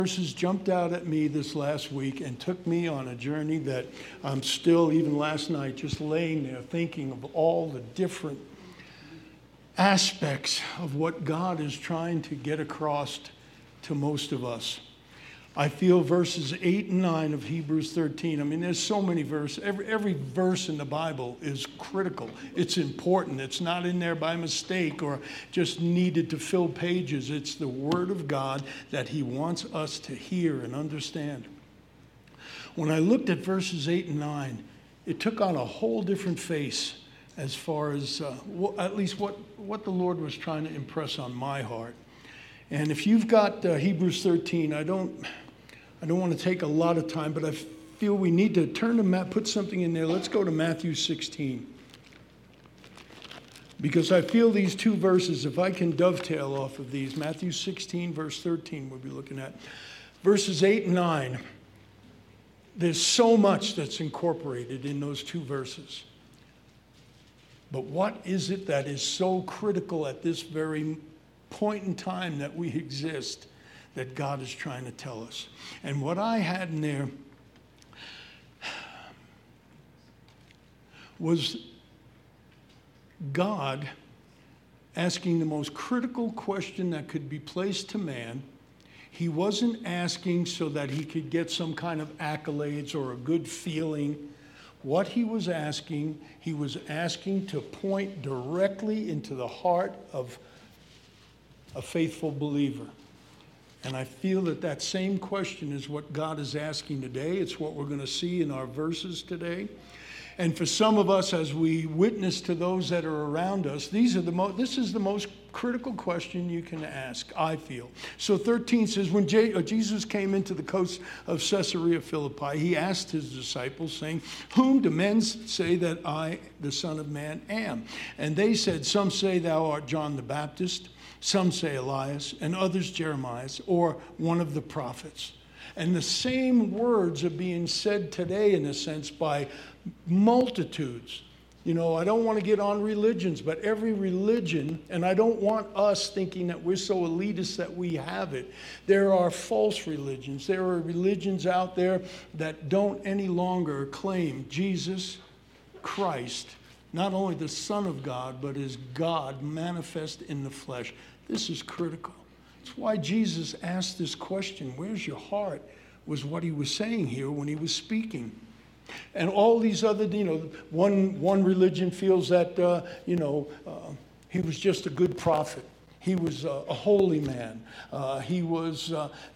Verses jumped out at me this last week and took me on a journey that I'm still, even last night, just laying there thinking of all the different aspects of what God is trying to get across to most of us. I feel verses 8 and 9 of Hebrews 13. I mean, there's so many verses. Every verse in the Bible is critical. It's important. It's not in there by mistake or just needed to fill pages. It's the Word of God that He wants us to hear and understand. When I looked at verses 8 and 9, it took on a whole different face as far as at least what the Lord was trying to impress on my heart. And if you've got Hebrews 13, I don't want to take a lot of time, but I feel we need to turn to put something in there. Let's go to Matthew 16. Because I feel these two verses, if I can dovetail off of these, Matthew 16, verse 13, we'll be looking at. Verses 8 and 9, there's so much that's incorporated in those two verses. But what is it that is so critical at this very point in time that we exist that God is trying to tell us? And what I had in there was God asking the most critical question that could be placed to man. He wasn't asking so that he could get some kind of accolades or a good feeling. What he was asking to point directly into the heart of a faithful believer. And I feel that same question is what God is asking today. It's what we're going to see in our verses today. And for some of us, as we witness to those that are around us, this is the most critical question you can ask, I feel. So 13 says, when Jesus came into the coast of Caesarea Philippi, he asked his disciples, saying, "Whom do men say that I, the Son of Man, am?" And they said, "Some say thou art John the Baptist, some say Elias, and others Jeremiah, or one of the prophets." And the same words are being said today, in a sense, by multitudes. You know, I don't want to get on religions, but every religion, and I don't want us thinking that we're so elitist that we have it. There are false religions. There are religions out there that don't any longer claim Jesus Christ, not only the Son of God, but as God manifest in the flesh. This is critical. That's why Jesus asked this question, "Where's your heart?" was what he was saying here when he was speaking. And all these other, one religion feels that, he was just a good prophet. He was a holy man. He was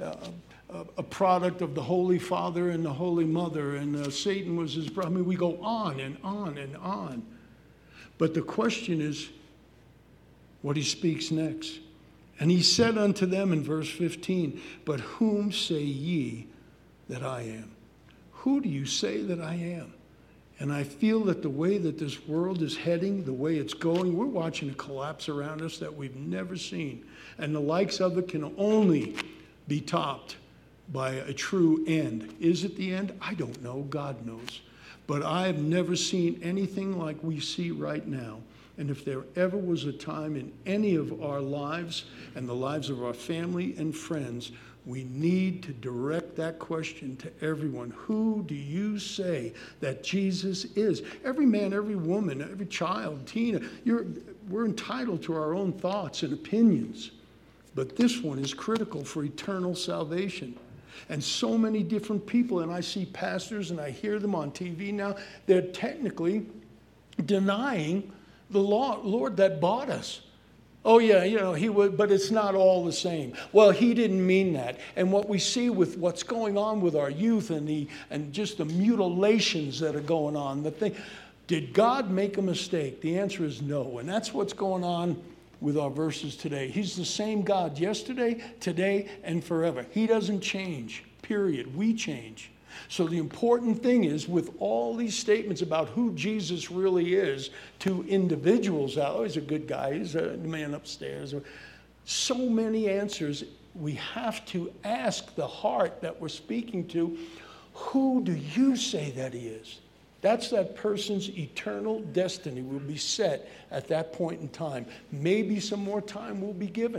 a product of the Holy Father and the Holy Mother, and Satan was his brother. I mean, we go on and on and on. But the question is what he speaks next. And he said unto them in verse 15, "But whom say ye that I am?" Who do you say that I am? And I feel that the way that this world is heading, the way it's going, we're watching a collapse around us that we've never seen. And the likes of it can only be topped by a true end. Is it the end? I don't know. God knows. But I've never seen anything like we see right now. And if there ever was a time in any of our lives and the lives of our family and friends, we need to direct that question to everyone. Who do you say that Jesus is? Every man, every woman, every child, teen, we're entitled to our own thoughts and opinions. But this one is critical for eternal salvation. And so many different people, and I see pastors and I hear them on TV now, they're technically denying the Lord that bought us. Oh yeah, he would, but it's not all the same. Well, he didn't mean that. And what we see with what's going on with our youth and just the mutilations that are going on, did God make a mistake? The answer is no. And that's what's going on with our verses today. He's the same God yesterday, today, and forever. He doesn't change, period. We change. So the important thing is, with all these statements about who Jesus really is to individuals, oh, he's a good guy, he's a man upstairs, so many answers, we have to ask the heart that we're speaking to, who do you say that he is? That's that person's eternal destiny will be set at that point in time. Maybe some more time will be given.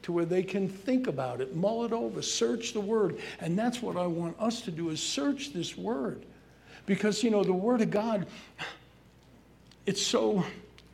to where they can think about it, mull it over, search the Word. And that's what I want us to do, is search this Word. Because, the Word of God, it's so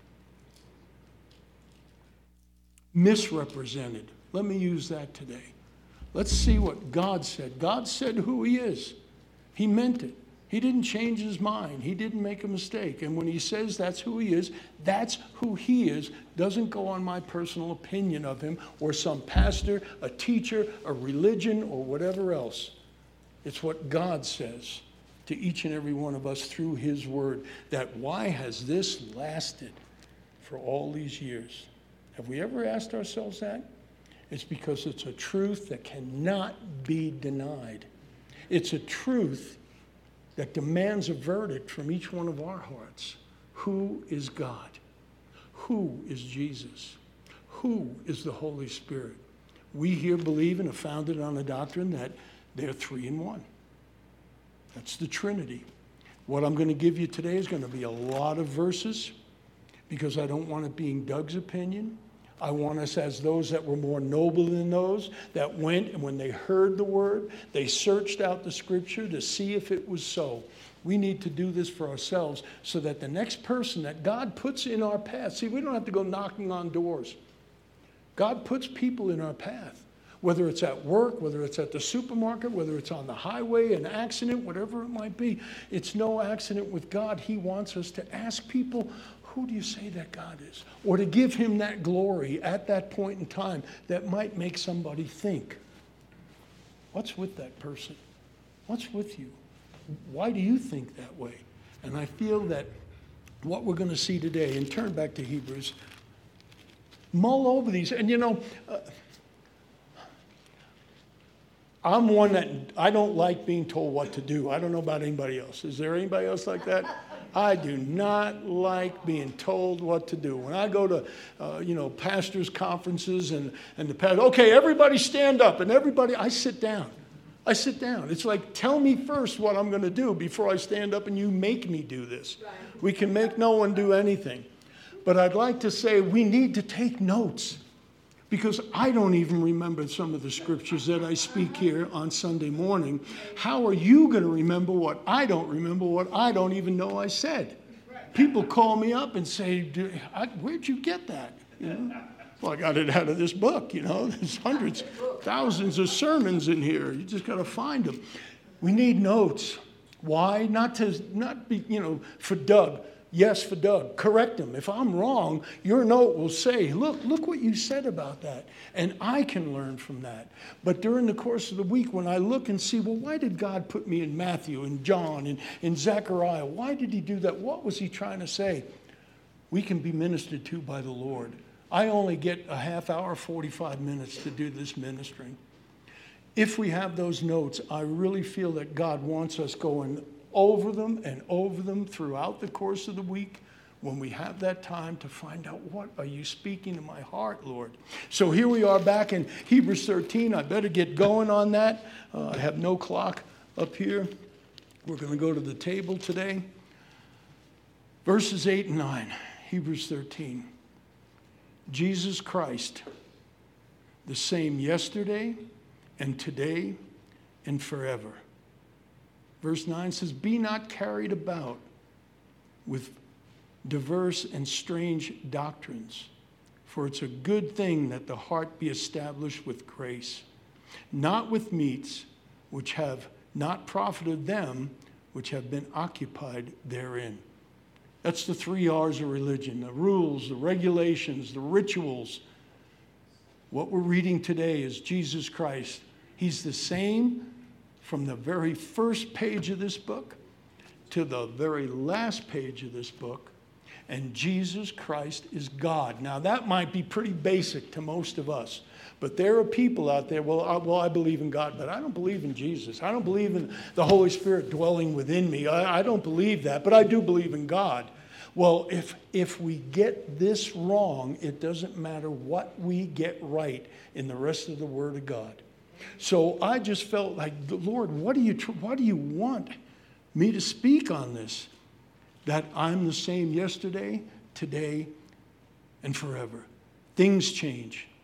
misrepresented. Let me use that today. Let's see what God said. God said who He is. He meant it. He didn't change His mind. He didn't make a mistake. And when He says that's who He is, that's who He is. Doesn't go on my personal opinion of Him or some pastor, a teacher, a religion, or whatever else. It's what God says to each and every one of us through His Word. That why has this lasted for all these years? Have we ever asked ourselves that? It's because it's a truth that cannot be denied. It's a truth that demands a verdict from each one of our hearts. Who is God? Who is Jesus? Who is the Holy Spirit? We here believe and are founded on a doctrine that they're three in one. That's the Trinity. What I'm going to give you today is going to be a lot of verses because I don't want it being Doug's opinion. I want us as those that were more noble than those that went, and when they heard the Word, they searched out the Scripture to see if it was so. We need to do this for ourselves so that the next person that God puts in our path, see, we don't have to go knocking on doors. God puts people in our path, whether it's at work, whether it's at the supermarket, whether it's on the highway, an accident, whatever it might be. It's no accident with God. He wants us to ask people, who do you say that God is? Or to give Him that glory at that point in time that might make somebody think, what's with that person? What's with you? Why do you think that way? And I feel that what we're going to see today, and turn back to Hebrews, mull over these. And I'm one that I don't like being told what to do. I don't know about anybody else. Is there anybody else like that? I do not like being told what to do. When I go to, pastors' conferences and the pastor, okay, everybody stand up, and I sit down. It's like, tell me first what I'm going to do before I stand up and you make me do this. Right. We can make no one do anything. But I'd like to say we need to take notes. Because I don't even remember some of the scriptures that I speak here on Sunday morning. How are you going to remember what I don't remember, what I don't even know I said? People call me up and say, where'd you get that? Well, I got it out of this book, There's hundreds, thousands of sermons in here. You just got to find them. We need notes. Why? Not be, for Doug. Yes, for Doug. Correct him. If I'm wrong, your note will say, look what you said about that. And I can learn from that. But during the course of the week, when I look and see, well, why did God put me in Matthew and John and in Zechariah? Why did He do that? What was He trying to say? We can be ministered to by the Lord. I only get a half hour, 45 minutes to do this ministering. If we have those notes, I really feel that God wants us going over them and over them throughout the course of the week when we have that time to find out, what are you speaking to my heart, Lord? So here we are back in Hebrews 13. I better get going on that. I have no clock up here. We're going to go to the table today. Verses 8 and 9, Hebrews 13. Jesus Christ, the same yesterday and today and forever. Verse 9 says, be not carried about with diverse and strange doctrines, for it's a good thing that the heart be established with grace, not with meats which have not profited them which have been occupied therein. That's the 3 R's of religion, the rules, the regulations, the rituals. What we're reading today is Jesus Christ. He's the same from the very first page of this book to the very last page of this book. And Jesus Christ is God. Now, that might be pretty basic to most of us. But there are people out there, I believe in God, but I don't believe in Jesus. I don't believe in the Holy Spirit dwelling within me. I don't believe that, but I do believe in God. Well, if we get this wrong, it doesn't matter what we get right in the rest of the Word of God. So I just felt like, Lord, what do you want me to speak on this? That I'm the same yesterday, today, and forever. Things change.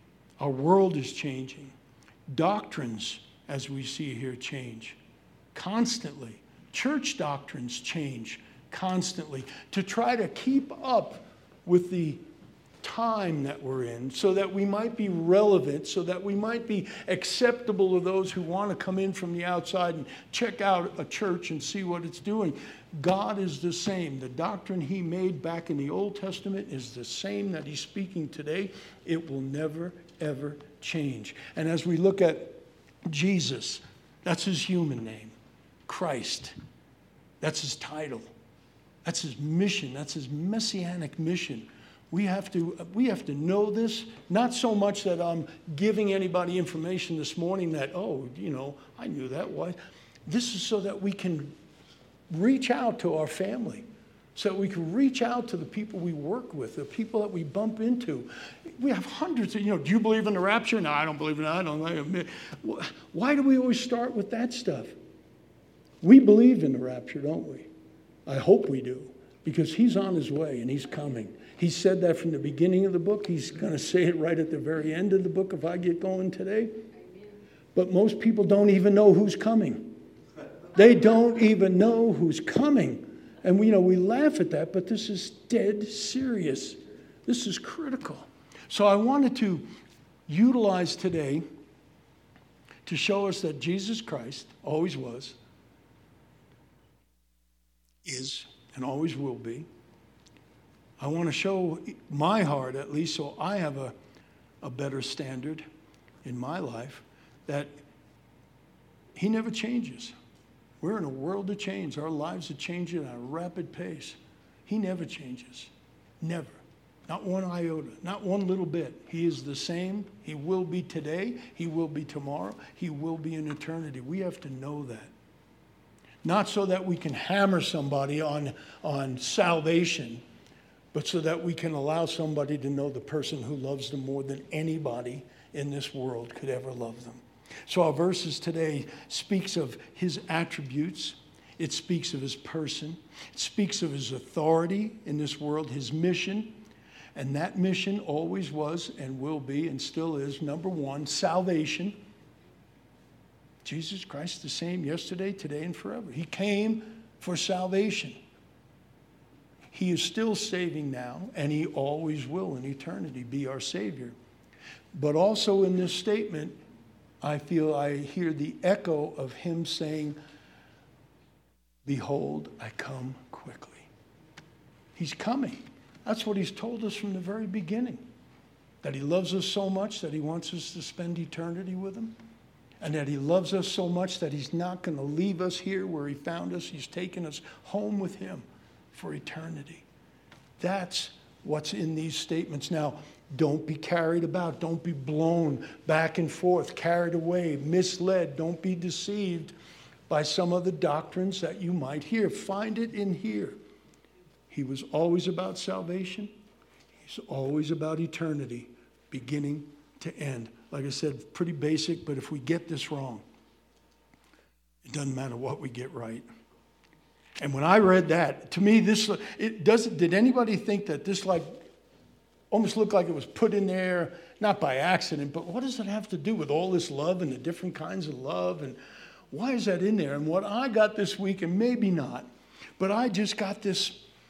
Our world is changing. Doctrines, as we see here, change constantly. Church doctrines change constantly to try to keep up with the time that we're in, so that we might be relevant, so that we might be acceptable to those who want to come in from the outside and check out a church and see what it's doing. God is the same. The doctrine he made back in the Old Testament is the same that he's speaking today. It will never, ever change. And as we look at Jesus, that's his human name. Christ, that's his title. That's his mission. That's his messianic mission. We have to know this, not so much that I'm giving anybody information this morning that, oh, I knew that. Why? This is so that we can reach out to our family, so that we can reach out to the people we work with, the people that we bump into. We have hundreds of, do you believe in the rapture? No, I don't believe in that. I don't. Why do we always start with that stuff? We believe in the rapture, don't we? I hope we do, because he's on his way and he's coming. He said that from the beginning of the book. He's going to say it right at the very end of the book if I get going today. But most people don't even know who's coming. They don't even know who's coming. And we laugh at that, but this is dead serious. This is critical. So I wanted to utilize today to show us that Jesus Christ always was, is, and always will be. I want to show my heart, at least, so I have a better standard in my life, that he never changes. We're in a world of change. Our lives are changing at a rapid pace. He never changes. Never. Not one iota. Not one little bit. He is the same. He will be today. He will be tomorrow. He will be in eternity. We have to know that. Not so that we can hammer somebody on salvation, but so that we can allow somebody to know the person who loves them more than anybody in this world could ever love them. So our verses today speaks of his attributes. It speaks of his person. It speaks of his authority in this world, his mission. And that mission always was and will be and still is, number one, salvation. Jesus Christ the same yesterday, today, and forever. He came for salvation. He is still saving now, and he always will in eternity be our Savior. But also in this statement, I feel I hear the echo of him saying, behold, I come quickly. He's coming. That's what he's told us from the very beginning. That he loves us so much that he wants us to spend eternity with him. And that he loves us so much that he's not going to leave us here where he found us. He's taken us home with him for eternity. That's what's in these statements. Now, don't be carried about. Don't be blown back and forth, carried away, misled. Don't be deceived by some of the doctrines that you might hear. Find it in here. He was always about salvation. He's always about eternity, beginning to end. Like I said, pretty basic, but if we get this wrong, it doesn't matter what we get right. And when I read that, to me, did anybody think that this almost looked like it was put in there, not by accident, but what does it have to do with all this love and the different kinds of love? And why is that in there? And what I got this week, and maybe not, but I just got this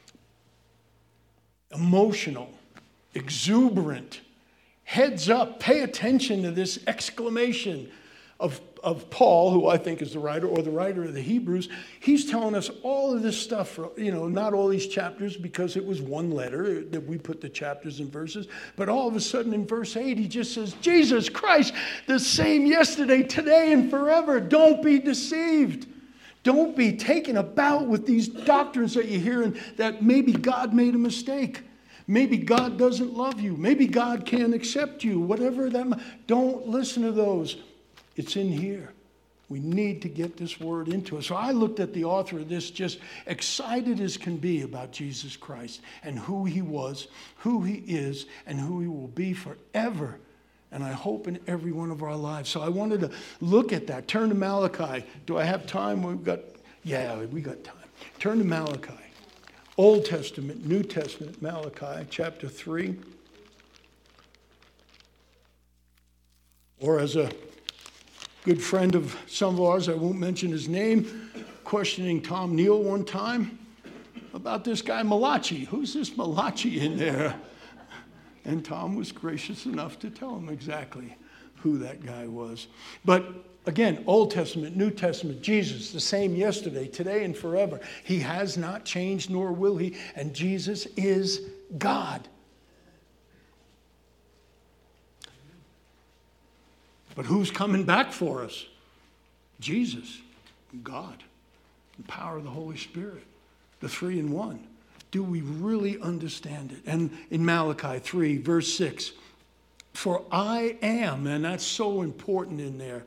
emotional, exuberant, heads up, pay attention to this exclamation of Paul, who I think is the writer, or the writer of the Hebrews. He's telling us all of this stuff, not all these chapters, because it was one letter that we put the chapters and verses, but all of a sudden in verse 8, he just says, Jesus Christ, the same yesterday, today, and forever. Don't be deceived. Don't be taken about with these doctrines that you hear and that maybe God made a mistake. Maybe God doesn't love you. Maybe God can't accept you. Whatever that. Don't listen to those. It's in here. We need to get this word into us. So I looked at the author of this just excited as can be about Jesus Christ and who he was, who he is, and who he will be forever. And I hope in every one of our lives. So I wanted to look at that. Turn to Malachi. Do I have time? We got time. Turn to Malachi. Old Testament, New Testament, Malachi, chapter 3. Or as a good friend of some of ours, I won't mention his name, questioning Tom Neal one time about this guy Malachi. Who's this Malachi in there? And Tom was gracious enough to tell him exactly who that guy was. But again, Old Testament, New Testament, Jesus, the same yesterday, today, and forever. He has not changed, nor will he. And Jesus is God. But who's coming back for us? Jesus, God, the power of the Holy Spirit, the 3 in 1. Do we really understand it? And in Malachi 3, verse 6, for I am, and that's so important in there.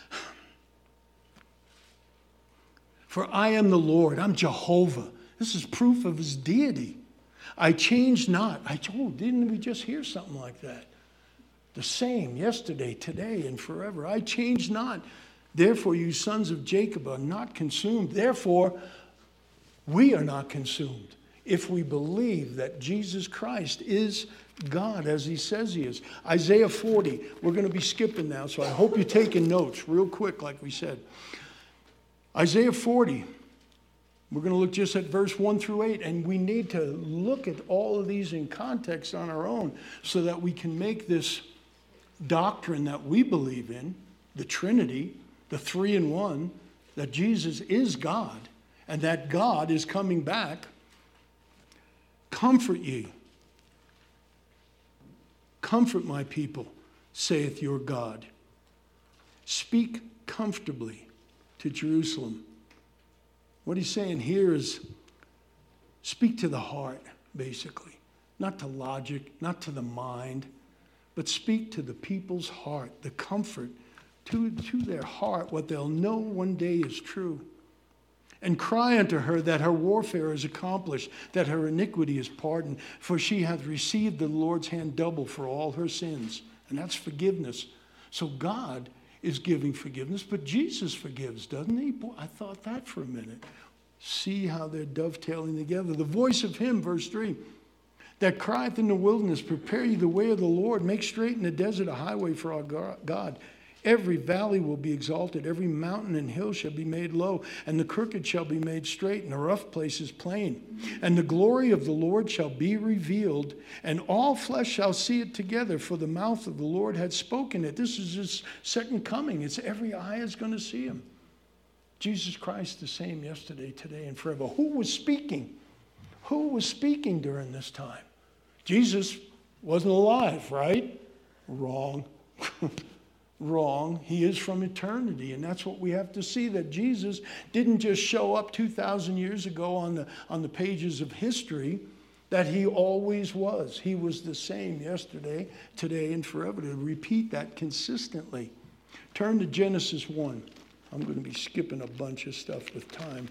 For I am the Lord, I'm Jehovah. This is proof of his deity. I change not. Didn't we just hear something like that? The same yesterday, today, and forever. I change not. Therefore, you sons of Jacob are not consumed. Therefore, we are not consumed if we believe that Jesus Christ is God, as he says he is. Isaiah 40, we're going to be skipping now, so I hope you're taking notes real quick, like we said. Isaiah 40, we're going to look just at verse 1 through 8, and we need to look at all of these in context on our own so that we can make this doctrine that we believe in, the Trinity, the 3 in 1, that Jesus is God, and that God is coming back. Comfort ye. Comfort my people, saith your God. Speak comfortably to Jerusalem. What he's saying here is speak to the heart, basically. Not to logic, not to the mind, but speak to the people's heart, the comfort to their heart, what they'll know one day is true. And cry unto her that her warfare is accomplished, that her iniquity is pardoned, for she hath received the Lord's hand double for all her sins. And that's forgiveness. So God is giving forgiveness, but Jesus forgives, doesn't he? Boy, I thought that for a minute. See how they're dovetailing together. The voice of him, verse 3, that crieth in the wilderness, prepare ye the way of the Lord, make straight in the desert a highway for our God. Every valley will be exalted, every mountain and hill shall be made low, and the crooked shall be made straight, and the rough places plain. And the glory of the Lord shall be revealed, and all flesh shall see it together, for the mouth of the Lord had spoken it. This is his second coming. It's every eye is going to see him. Jesus Christ the same yesterday, today, and forever. Who was speaking? Who was speaking during this time? Jesus wasn't alive, right? Wrong. Wrong. He is from eternity, and that's what we have to see, that Jesus didn't just show up 2,000 years ago on the pages of history, that he always was. He was the same yesterday, today, and forever. To repeat that consistently. Turn to Genesis 1. I'm going to be skipping a bunch of stuff with time.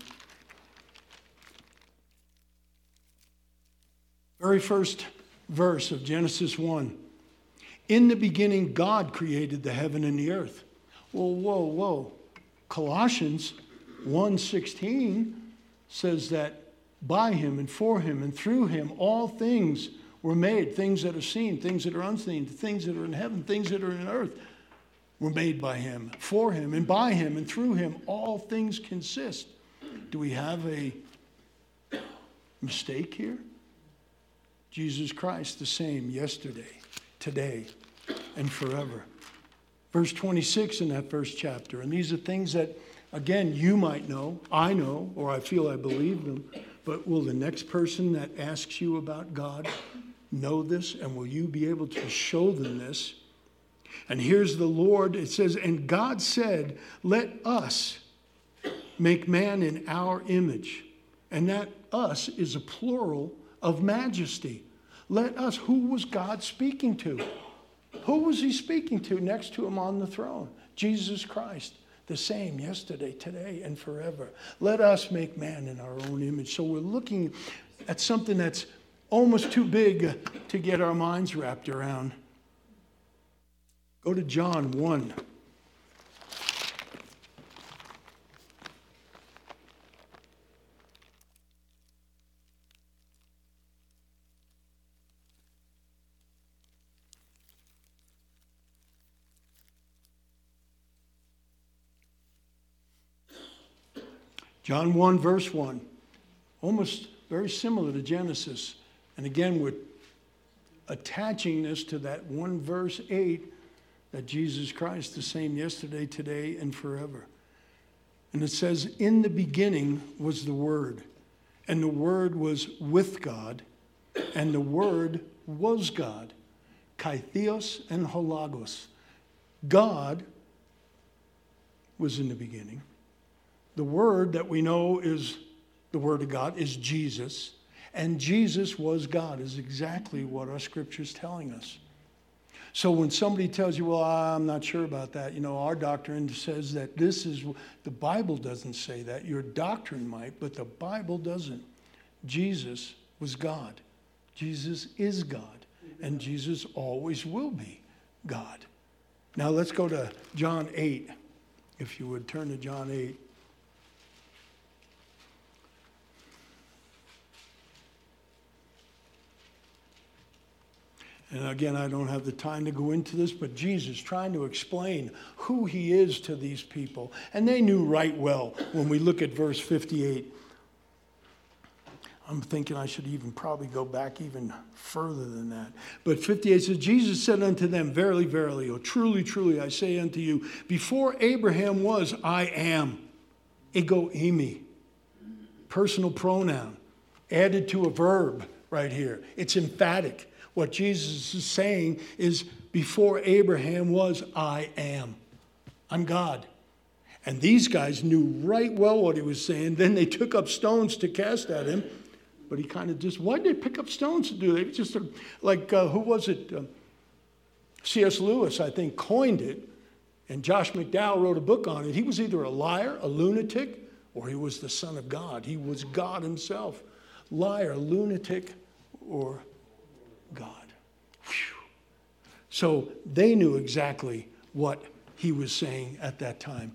Very first verse of Genesis 1. In the beginning, God created the heaven and the earth. Whoa. Colossians 1:16 says that by him and for him and through him, all things were made. Things that are seen, things that are unseen, things that are in heaven, things that are in earth were made by him, for him, and by him, and through him. All things consist. Do we have a mistake here? Jesus Christ, the same yesterday, today, and forever. Verse 26 in that first chapter. And these are things that, again, you might know, I know, or I feel I believe them. But will the next person that asks you about God know this? And will you be able to show them this? And here's the Lord. It says, and God said, let us make man in our image. And that us is a plural of majesty. Let us. Who was God speaking to? Who was he speaking to next to him on the throne? Jesus Christ, the same yesterday, today, and forever. Let us make man in our own image. So we're looking at something that's almost too big to get our minds wrapped around. Go to John 1. John 1, verse 1, almost very similar to Genesis. And again, we're attaching this to that one verse 8, that Jesus Christ, the same yesterday, today, and forever. And it says, in the beginning was the Word, and the Word was with God, and the Word was God. Kai-theos and holagos. God was in the beginning. The Word that we know is the Word of God is Jesus. And Jesus was God, is exactly what our Scripture is telling us. So when somebody tells you, well, I'm not sure about that, our doctrine says that this is, the Bible doesn't say that. Your doctrine might, but the Bible doesn't. Jesus was God. Jesus is God. And Jesus always will be God. Now let's go to John 8. If you would turn to John 8. And again, I don't have the time to go into this, but Jesus trying to explain who he is to these people. And they knew right well when we look at verse 58. I'm thinking I should even probably go back even further than that. But 58 says, Jesus said unto them, verily, verily, O truly, truly, I say unto you, before Abraham was, I am. Ego eimi. Personal pronoun. Added to a verb right here. It's emphatic. What Jesus is saying is, before Abraham was, I am. I'm God. And these guys knew right well what he was saying. Then they took up stones to cast at him. But he kind of just, why did they pick up stones to do that? Just like, who was it? C.S. Lewis, I think, coined it. And Josh McDowell wrote a book on it. He was either a liar, a lunatic, or he was the Son of God. He was God himself. Liar, lunatic, or God. Whew. So they knew exactly what he was saying at that time.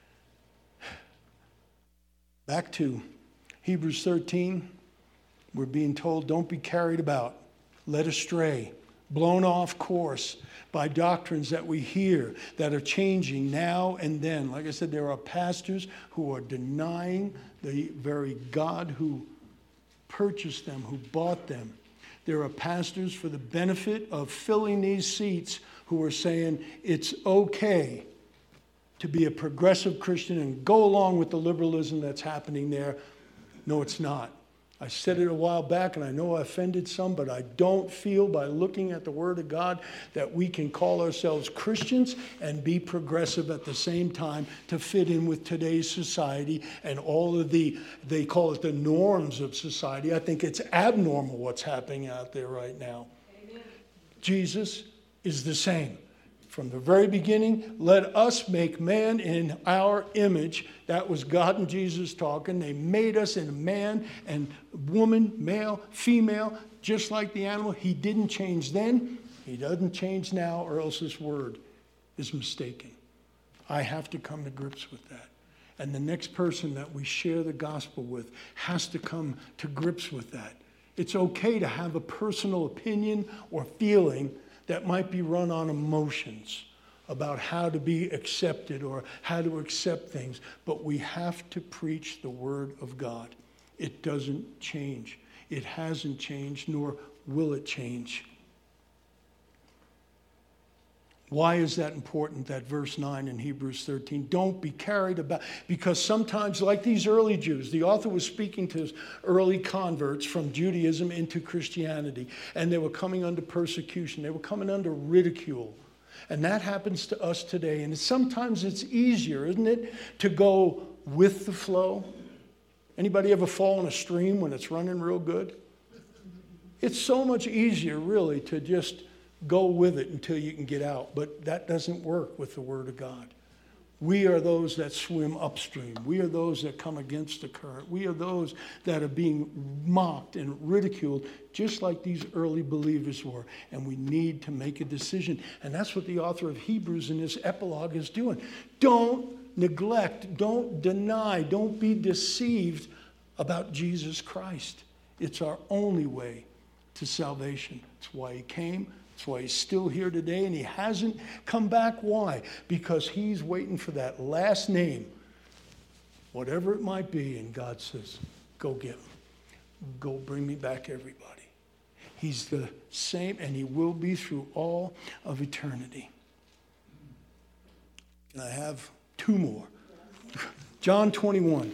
Back to Hebrews 13. We're being told, don't be carried about, led astray, blown off course by doctrines that we hear that are changing now and then. Like I said, there are pastors who are denying the very God who purchased them, who bought them. There are pastors for the benefit of filling these seats who are saying it's okay to be a progressive Christian and go along with the liberalism that's happening there. No, it's not. I said it a while back, and I know I offended some, but I don't feel by looking at the Word of God that we can call ourselves Christians and be progressive at the same time to fit in with today's society and all of they call it the norms of society. I think it's abnormal what's happening out there right now. Amen. Jesus is the same. From the very beginning, let us make man in our image. That was God and Jesus talking. They made us in man and woman, male, female, just like the animal. He didn't change then. He doesn't change now, or else this word is mistaken. I have to come to grips with that. And the next person that we share the gospel with has to come to grips with that. It's okay to have a personal opinion or feeling that might be run on emotions about how to be accepted or how to accept things. But we have to preach the Word of God. It doesn't change. It hasn't changed, nor will it change. Why is that important, that verse 9 in Hebrews 13? Don't be carried about, because sometimes, like these early Jews, the author was speaking to early converts from Judaism into Christianity, and they were coming under persecution. They were coming under ridicule. And that happens to us today. And sometimes it's easier, isn't it, to go with the flow? Anybody ever fall in a stream when it's running real good? It's so much easier, really, to just go with it until you can get out. But that doesn't work with the Word of God. We are those that swim upstream. We are those that come against the current. We are those that are being mocked and ridiculed, just like these early believers were. And we need to make a decision. And that's what the author of Hebrews in this epilogue is doing. Don't neglect, don't deny, don't be deceived about Jesus Christ. It's our only way to salvation. It's why he came. That's why he's still here today, and he hasn't come back. Why? Because he's waiting for that last name. whatever it might be, and God says, go get them. Go bring me back everybody. He's the same, and he will be through all of eternity. Can I have two more? John 21.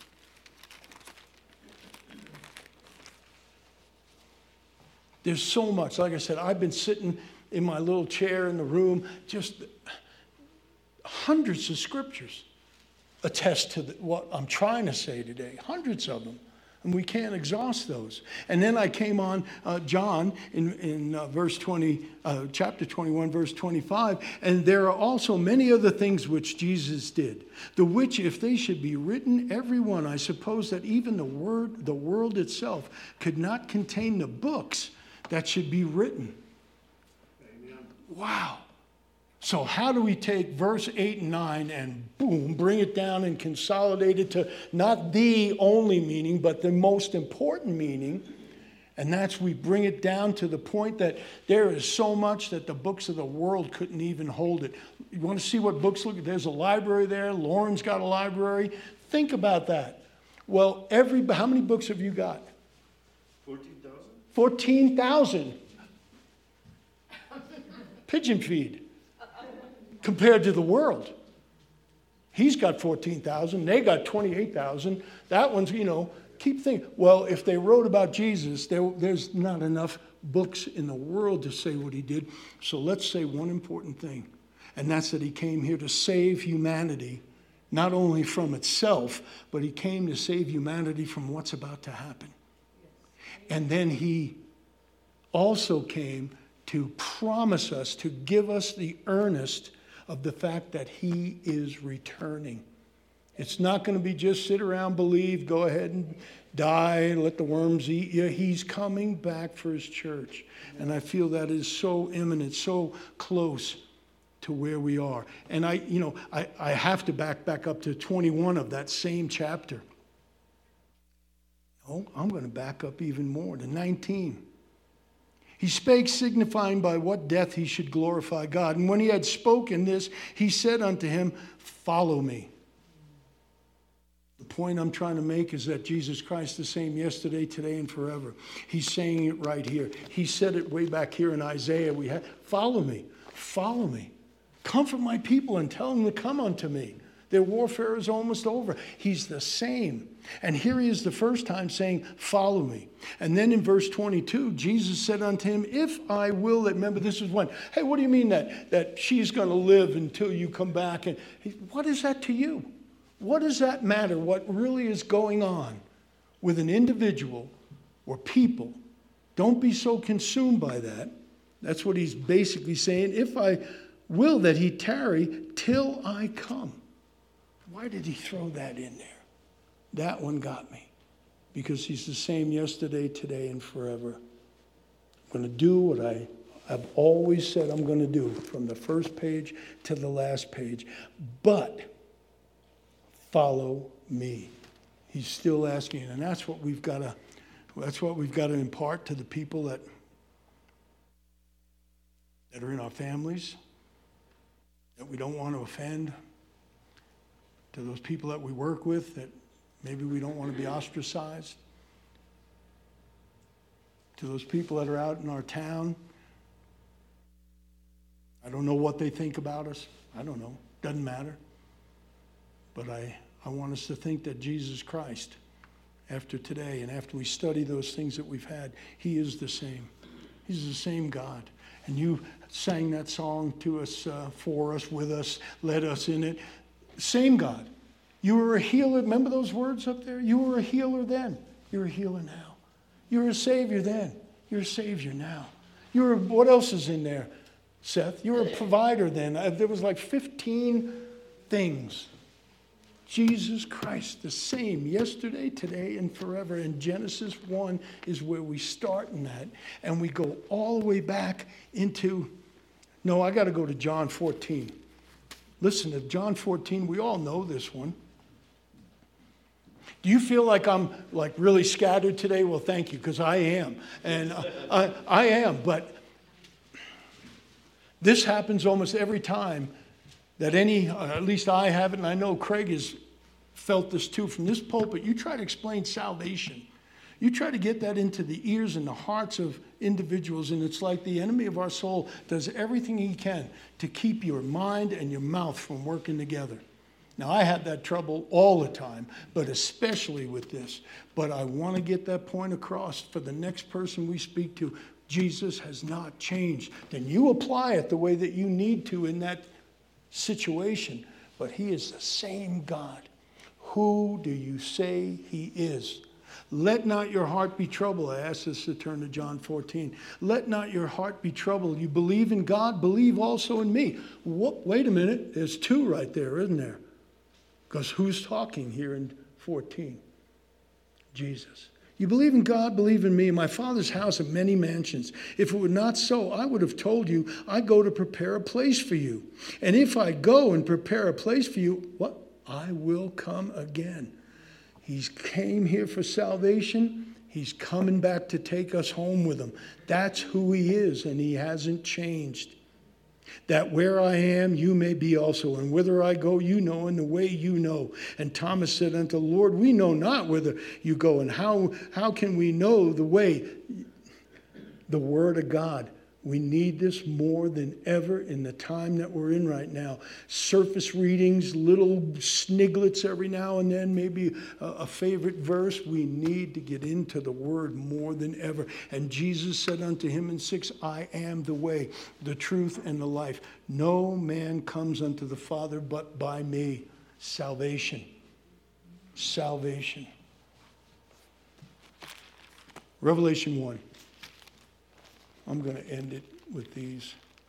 There's so much. Like I said, I've been sitting in my little chair in the room, just hundreds of scriptures attest to what I'm trying to say today. Hundreds of them. And we can't exhaust those. And then I came on John in verse 20, chapter 21, verse 25. And there are also many other things which Jesus did, the which if they should be written, every one, I suppose that even the world itself could not contain the books that should be written. Amen. Wow. So how do we take verse 8 and 9 and boom, bring it down and consolidate it to not the only meaning, but the most important meaning? And that's we bring it down to the point that there is so much that the books of the world couldn't even hold it. You want to see what books look? There's a library there. Lauren's got a library. Think about that. Well, how many books have you got? 14,000. 14,000. Pigeon feed. Compared to the world. He's got 14,000. They got 28,000. That one's, keep thinking. Well, if they wrote about Jesus, there's not enough books in the world to say what he did. So let's say one important thing. And that's that he came here to save humanity, not only from itself, but he came to save humanity from what's about to happen. And then he also came to promise us, to give us the earnest of the fact that he is returning. It's not going to be just sit around, believe, go ahead and die, let the worms eat you. He's coming back for his church. And I feel that is so imminent, so close to where we are. And I have to back up to 21 of that same chapter. No, I'm going to back up even more to 19. He spake, signifying by what death he should glorify God. And when he had spoken this, he said unto him, follow me. The point I'm trying to make is that Jesus Christ the same yesterday, today, and forever. He's saying it right here. He said it way back here in Isaiah. Follow me. Follow me. Comfort my people and tell them to come unto me. Their warfare is almost over. He's the same. And here he is the first time saying, follow me. And then in verse 22, Jesus said unto him, if I will, remember this is when, hey, what do you mean that she's going to live until you come back? And what is that to you? What does that matter? What really is going on with an individual or people? Don't be so consumed by that. That's what he's basically saying. If I will that he tarry till I come. Why did he throw that in there? That one got me. Because he's the same yesterday, today, and forever. I'm going to do what I've always said I'm going to do, from the first page to the last page. But follow me. He's still asking, and that's what we've got to impart to the people that are in our families, that we don't want to offend, to those people that we work with that maybe we don't want to be ostracized, to those people that are out in our town. I don't know what they think about us. I don't know. Doesn't matter. But I want us to think that Jesus Christ, after today and after we study those things that we've had, he is the same. He's the same God. And you sang that song to us, for us, with us, led us in it. Same God. You were a healer. Remember those words up there? You were a healer then. You're a healer now. You were a savior then. You're a savior now. What else is in there, Seth? You were a provider then. There was like 15 things. Jesus Christ, the same yesterday, today, and forever. And Genesis 1 is where we start in that. And we go all the way back into, I got to go to John 14. Listen to John 14. We all know this one. Do you feel like I'm really scattered today? Well, thank you, because I am. And I am. But this happens almost every time that at least I have it, and I know Craig is felt this too from this pulpit. You try to explain salvation. You try to get that into the ears and the hearts of individuals, and it's like the enemy of our soul does everything he can to keep your mind and your mouth from working together. Now, I had that trouble all the time, but especially with this. But I want to get that point across for the next person we speak to. Jesus has not changed. Then you apply it the way that you need to in that situation. But he is the same God. Who do you say he is? Let not your heart be troubled. I asked us to turn to John 14. Let not your heart be troubled. You believe in God, believe also in me. Wait a minute. There's two right there, isn't there? Because who's talking here in 14? Jesus. You believe in God, believe in me. In my Father's house are many mansions. If it were not so, I would have told you, I go to prepare a place for you. And if I go and prepare a place for you, what? I will come again. He came here for salvation. He's coming back to take us home with him. That's who he is, and he hasn't changed. That where I am, you may be also. And whither I go, you know, and the way you know. And Thomas said unto the Lord, we know not whither you go. And how can we know the way? The Word of God. We need this more than ever in the time that we're in right now. Surface readings, little sniglets every now and then, maybe a favorite verse. We need to get into the Word more than ever. And Jesus said unto him in 6, I am the way, the truth, and the life. No man comes unto the Father but by me. Salvation. Salvation. Revelation 1. I'm going to end it with these.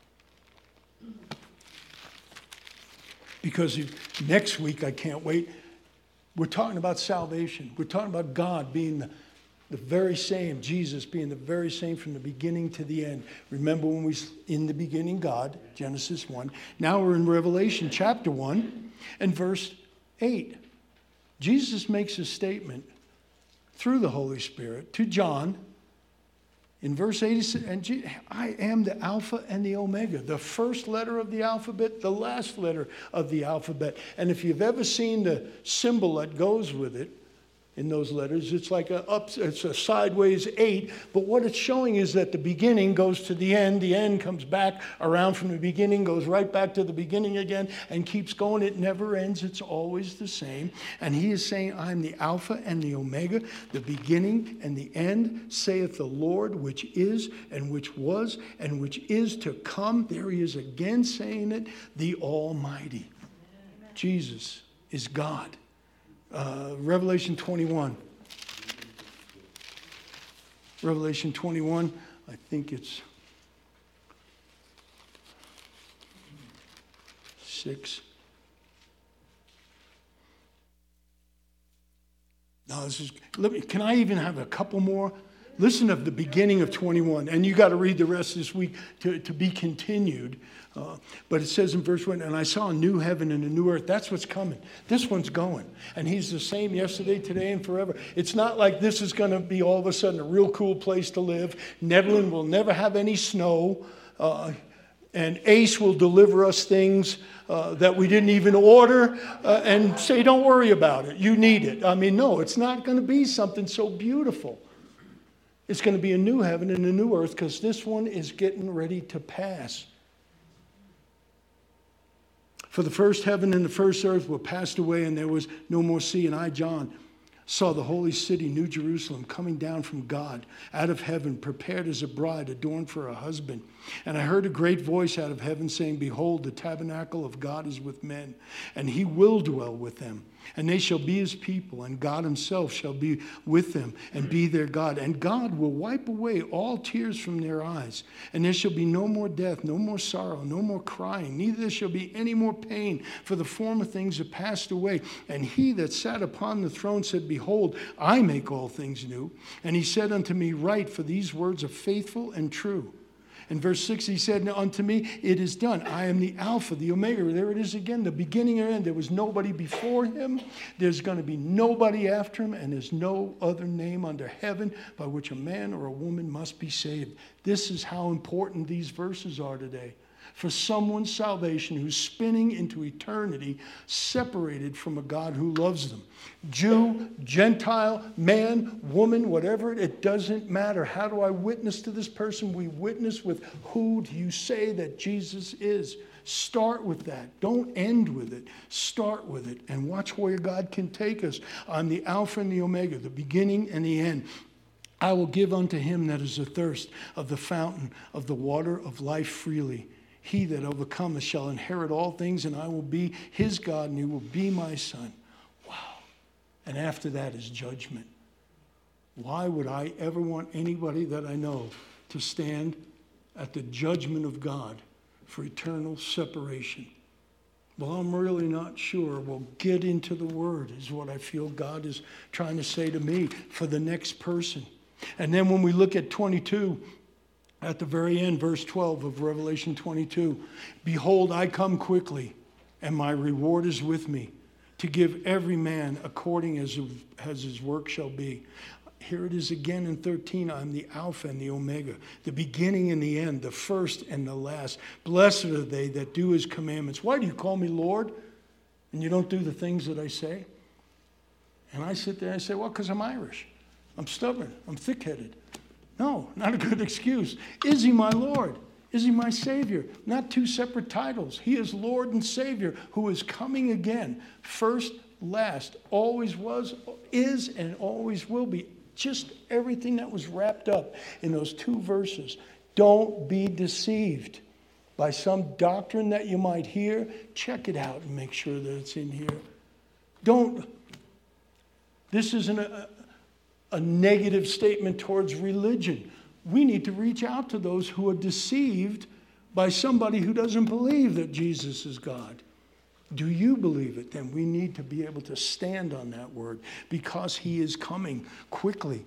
Because next week, I can't wait. We're talking about salvation. We're talking about God being the very same, Jesus being the very same from the beginning to the end. Remember when in the beginning, God, Genesis 1. Now we're in Revelation chapter 1 and verse 8. Jesus makes a statement through the Holy Spirit to John. In verse 8, I am the Alpha and the Omega, the first letter of the alphabet, the last letter of the alphabet. And if you've ever seen the symbol that goes with it, in those letters, it's like it's a sideways 8, but what it's showing is that the beginning goes to the end comes back around from the beginning, goes right back to the beginning again, and keeps going. It never ends. It's always the same. And he is saying, I'm the Alpha and the Omega, the beginning and the end, saith the Lord, which is and which was and which is to come. There he is again saying it, the Almighty. Amen. Jesus is God. Revelation 21. Revelation 21, I think it's 6. No, can I even have a couple more? Listen to the beginning of 21, and you got to read the rest this week to be continued. But it says in verse 1, and I saw a new heaven and a new earth. That's what's coming. This one's going. And he's the same yesterday, today, and forever. It's not like this is going to be all of a sudden a real cool place to live. Netherland will never have any snow. And Ace will deliver us things that we didn't even order and say, don't worry about it. You need it. I mean, no, it's not going to be something so beautiful. It's going to be a new heaven and a new earth because this one is getting ready to pass. For the first heaven and the first earth were passed away, and there was no more sea. And I, John, saw the holy city, New Jerusalem, coming down from God, out of heaven, prepared as a bride, adorned for her husband. And I heard a great voice out of heaven saying, behold, the tabernacle of God is with men, and he will dwell with them. And they shall be his people, and God himself shall be with them and be their God. And God will wipe away all tears from their eyes. And there shall be no more death, no more sorrow, no more crying. Neither there shall be any more pain, for the former things have passed away. And he that sat upon the throne said, behold, I make all things new. And he said unto me, write, for these words are faithful and true. In verse 6, he said unto me, it is done. I am the Alpha, the Omega. There it is again, the beginning and end. There was nobody before him. There's going to be nobody after him. And there's no other name under heaven by which a man or a woman must be saved. This is how important these verses are today. for someone's salvation who's spinning into eternity separated from a God who loves them. Jew, Gentile, man, woman, whatever, it doesn't matter. How do I witness to this person? We witness with who do you say that Jesus is? Start with that. Don't end with it. Start with it and watch where God can take us. I'm the Alpha and the Omega, the beginning and the end. I will give unto him that is athirst of the fountain of the water of life freely. He that overcometh shall inherit all things, and I will be his God, and he will be my son. Wow. And after that is judgment. Why would I ever want anybody that I know to stand at the judgment of God for eternal separation? Well, I'm really not sure. Well, get into the Word is what I feel God is trying to say to me for the next person. And then when we look at 22, at the very end, verse 12 of Revelation 22, behold, I come quickly, and my reward is with me, to give every man according as his work shall be. Here it is again in 13, I'm the Alpha and the Omega, the beginning and the end, the first and the last. Blessed are they that do his commandments. Why do you call me Lord, and you don't do the things that I say? And I sit there and I say, well, because I'm Irish. I'm stubborn. I'm thick-headed. No, not a good excuse. Is he my Lord? Is he my Savior? Not two separate titles. He is Lord and Savior who is coming again. First, last, always was, is, and always will be. Just everything that was wrapped up in those two verses. Don't be deceived by some doctrine that you might hear. Check it out and make sure that it's in here. This isn't a negative statement towards religion. We need to reach out to those who are deceived by somebody who doesn't believe that Jesus is God. Do you believe it? Then we need to be able to stand on that word because he is coming quickly.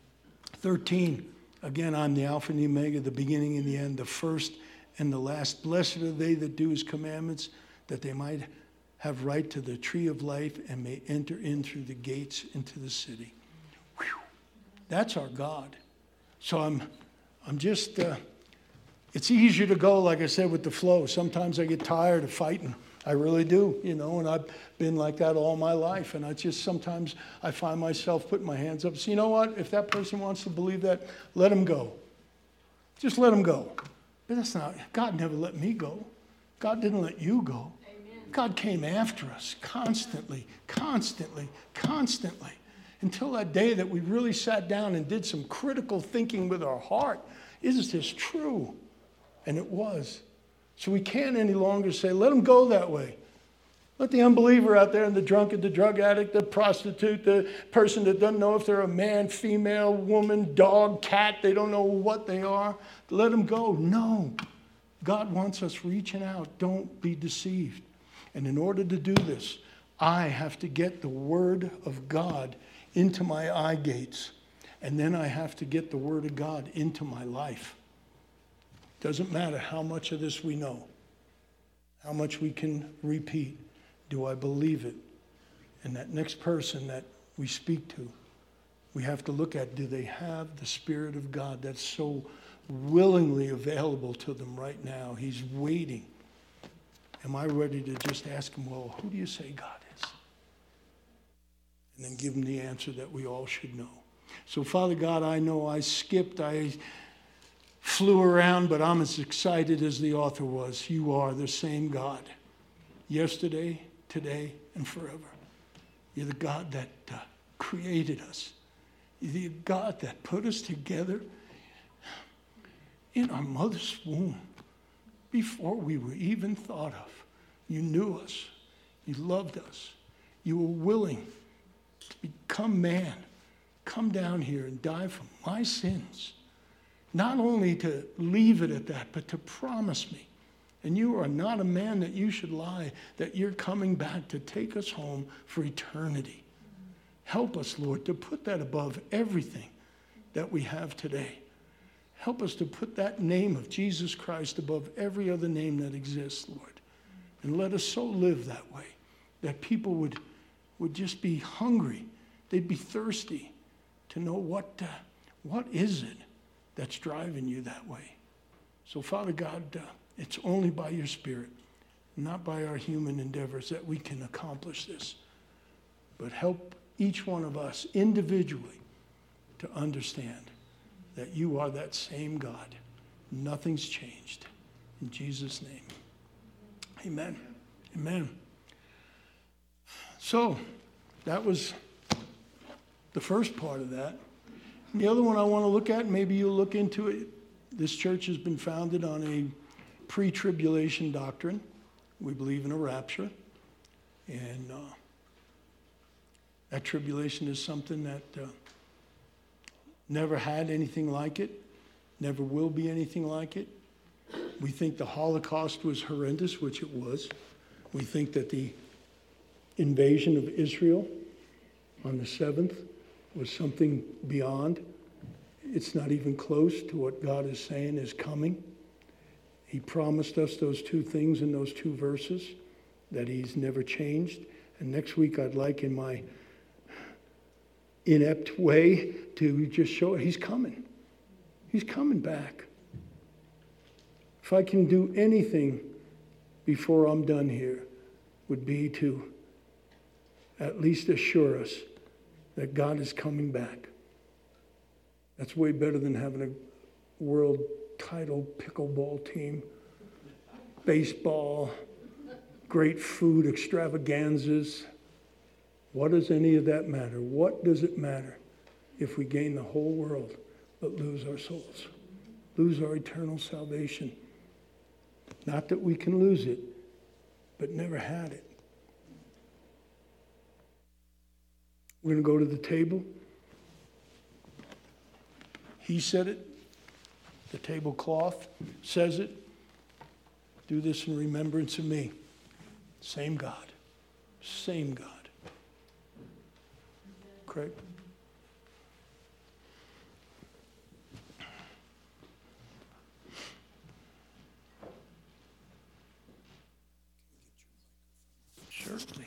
13, again, I'm the Alpha and the Omega, the beginning and the end, the first and the last. Blessed are they that do his commandments, that they might have right to the tree of life and may enter in through the gates into the city. Whew. That's our God. So I'm just, it's easier to go, like I said, with the flow. Sometimes I get tired of fighting. I really do, and I've been like that all my life. And sometimes I find myself putting my hands up. So you know what? If that person wants to believe that, let him go. Just let him go. But that's not, God never let me go. God didn't let you go. Amen. God came after us constantly, constantly, constantly. Until that day that we really sat down and did some critical thinking with our heart. Is this true? And it was. So we can't any longer say, let them go that way. Let the unbeliever out there and the drunkard, the drug addict, the prostitute, the person that doesn't know if they're a man, female, woman, dog, cat, they don't know what they are, let them go. No. God wants us reaching out. Don't be deceived. And in order to do this, I have to get the Word of God into my eye gates. And then I have to get the Word of God into my life. Doesn't matter how much of this we know, how much we can repeat. Do I believe it? And that next person that we speak to, we have to look at, do they have the Spirit of God that's so willingly available to them right now? He's waiting. Am I ready to just ask him, well, who do you say God is? And then give him the answer that we all should know. So, Father God, I know I skipped, I flew around, but I'm as excited as the author was. You are the same God, yesterday, today, and forever. You're the God that created us. You're the God that put us together in our mother's womb before we were even thought of. You knew us. You loved us. You were willing to become man, come down here and die for my sins. Not only to leave it at that, but to promise me. And you are not a man that you should lie, that you're coming back to take us home for eternity. Help us, Lord, to put that above everything that we have today. Help us to put that name of Jesus Christ above every other name that exists, Lord. And let us so live that way, that people would just be hungry. They'd be thirsty to know what is it that's driving you that way. So, Father God, It's only by your Spirit, not by our human endeavors, that we can accomplish this. But help each one of us individually to understand that you are that same God. Nothing's changed. In Jesus' name. Amen. Amen. So, that was the first part of that. And the other one I want to look at, maybe you'll look into it. This church has been founded on a pre-tribulation doctrine. We believe in a rapture. And that tribulation is something that never had anything like it, never will be anything like it. We think the Holocaust was horrendous, which it was. We think that the invasion of Israel on the 7th was something beyond. It's not even close to what God is saying is coming. He promised us those two things in those two verses, that he's never changed. And next week I'd like, in my inept way, to just show he's coming. He's coming back. If I can do anything before I'm done here, would be to at least assure us that God is coming back. That's way better than having a world title pickleball team, baseball, great food extravaganzas. What does any of that matter? What does it matter if we gain the whole world but lose our souls, lose our eternal salvation? Not that we can lose it, but never had it. We're going to go to the table. He said it. The tablecloth says it. Do this in remembrance of me. Same God. Same God. Craig? Certainly.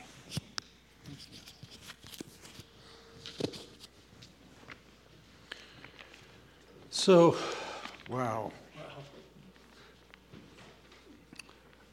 So, wow.